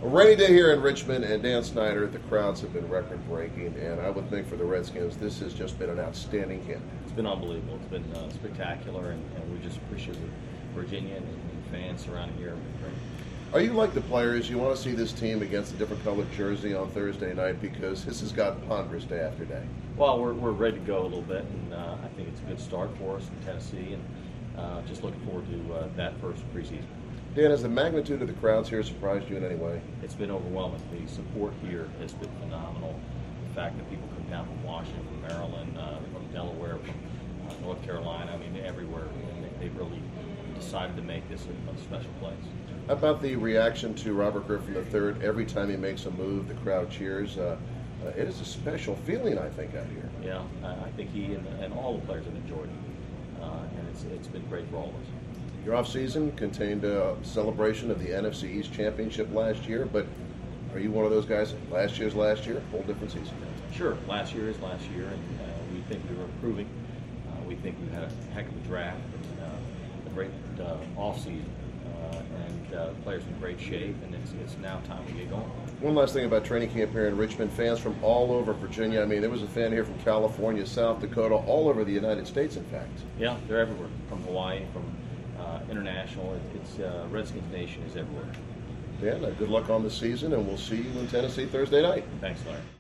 A rainy day here in Richmond, and Dan Snyder, the crowds have been record-breaking, and I would think for the Redskins, this has just been an outstanding camp. It's been unbelievable. It's been spectacular, and we just appreciate Virginia and fans surrounding here. Great. Are you like the players? You want to see this team against a different colored jersey on Thursday night because this has gotten ponderous day after day? Well, we're ready to go a little bit, and I think it's a good start for us in Tennessee, and just looking forward to that first preseason. Dan, has the magnitude of the crowds here surprised you in any way? It's been overwhelming. The support here has been phenomenal. The fact that people come down from Washington, from Maryland, from Delaware, from North Carolina, I mean, everywhere. And they've really decided to make this a special place. How about the reaction to Robert Griffin III? Every time he makes a move, the crowd cheers. It is a special feeling, I think, out here. Yeah, I think he and all the players have enjoyed it. And it's been great for all of us. Your offseason contained a celebration of the NFC East Championship last year, but are you one of those guys? Last year's last year, whole different season. Sure, last year is last year, and we think we were improving. We think we had a heck of a draft, and a great offseason, and players in great shape, and it's now time to get going. One last thing about training camp here in Richmond. Fans from all over Virginia. I mean, there was a fan here from California, South Dakota, all over the United States, in fact. Yeah, they're everywhere, from Hawaii, from international. It's Redskins Nation is everywhere. Dan, good luck on the season, and we'll see you in Tennessee Thursday night. Thanks, Larry.